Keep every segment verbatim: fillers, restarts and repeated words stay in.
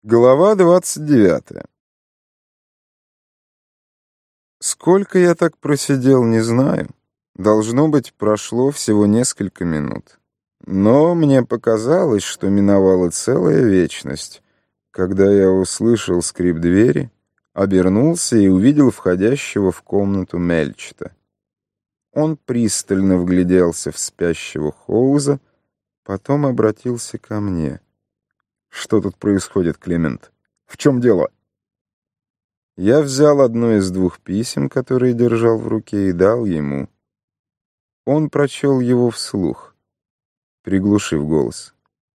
Глава двадцать девятая. Сколько я так просидел, не знаю. Должно быть, прошло всего несколько минут. Но мне показалось, что миновала целая вечность, когда я услышал скрип двери, обернулся и увидел входящего в комнату Мельчета. Он пристально вгляделся в спящего Хоуза, потом обратился ко мне. «Что тут происходит, Клемент? В чем дело?» Я взял одно из двух писем, которые держал в руке, и дал ему. Он прочел его вслух, приглушив голос.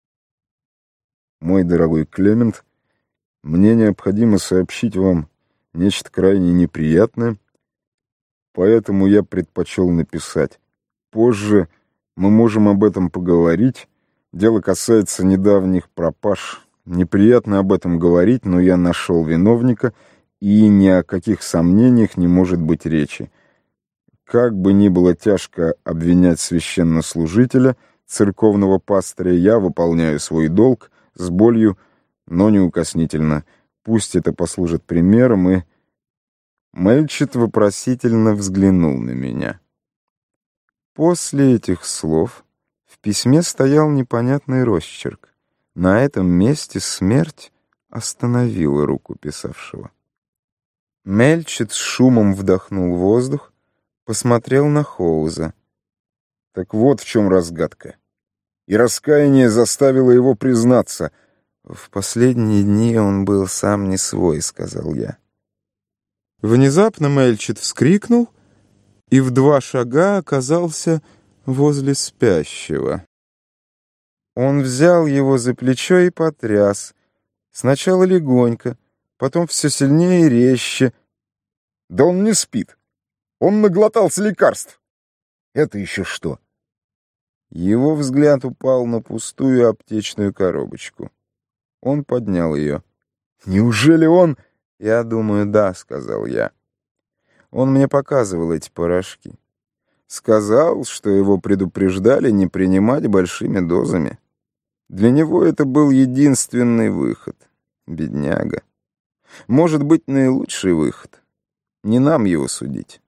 «Мой дорогой Клемент, мне необходимо сообщить вам нечто крайне неприятное, поэтому я предпочел написать. Позже мы можем об этом поговорить. Дело касается недавних пропаж. Неприятно об этом говорить, но я нашел виновника, и ни о каких сомнениях не может быть речи. Как бы ни было тяжко обвинять священнослужителя, церковного пастыря, я выполняю свой долг с болью, но неукоснительно. Пусть это послужит примером, и... Мельчет вопросительно взглянул на меня. После этих слов в письме стоял непонятный росчерк. На этом месте смерть остановила руку писавшего. Мельчет с шумом вдохнул воздух, посмотрел на Хоуза. Так вот в чем разгадка. И раскаяние заставило его признаться. В последние дни он был сам не свой, сказал я. Внезапно Мельчет вскрикнул и в два шага оказался возле спящего. Он взял его за плечо и потряс. Сначала легонько, потом все сильнее и резче. Да он не спит. Он наглотался лекарств. Это еще что? Его взгляд упал на пустую аптечную коробочку. Он поднял ее. Неужели он... Я думаю, да, сказал я. Он мне показывал эти порошки. Сказал, что его предупреждали не принимать большими дозами. Для него это был единственный выход. Бедняга. Может быть, наилучший выход. Не нам его судить.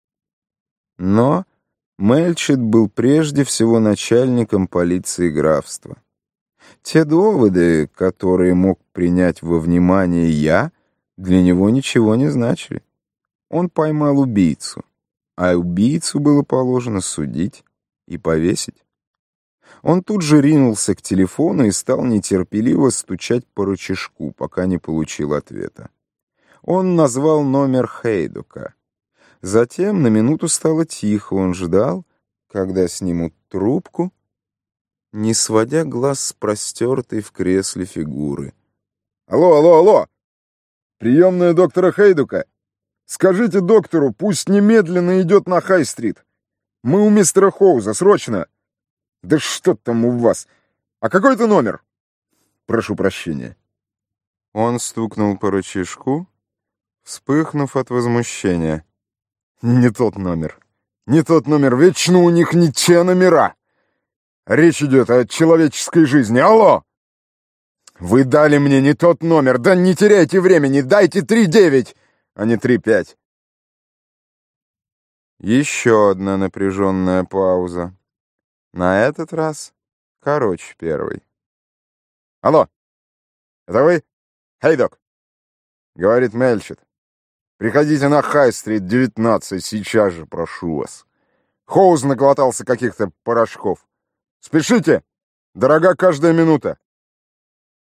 Но Мельчет был прежде всего начальником полиции графства. Те доводы, которые мог принять во внимание я, для него ничего не значили. Он поймал убийцу. А убийцу было положено судить и повесить. Он тут же ринулся к телефону и стал нетерпеливо стучать по рычажку, пока не получил ответа. Он назвал номер Хейдока. Затем на минуту стало тихо, он ждал, когда снимут трубку, не сводя глаз с простертой в кресле фигуры. «Алло, алло, алло! Приемная доктора Хейдока! Скажите доктору, пусть немедленно идет на Хай-стрит. Мы у мистера Хоуза, срочно. Да что там у вас? А какой это номер? Прошу прощения». Он стукнул по рычажку, вспыхнув от возмущения. Не тот номер. Не тот номер. Вечно у них не те номера. Речь идет о человеческой жизни. Алло! Вы дали мне не тот номер. Да не теряйте времени. Дайте три девять. А не три пять. Еще одна напряженная пауза. На этот раз короче первой. «Алло, это вы? Хейдок?» — говорит Мельчет. «Приходите на Хай-стрит, девятнадцать, сейчас же, прошу вас. Хоуз наглотался каких-то порошков. Спешите! Дорога каждая минута!»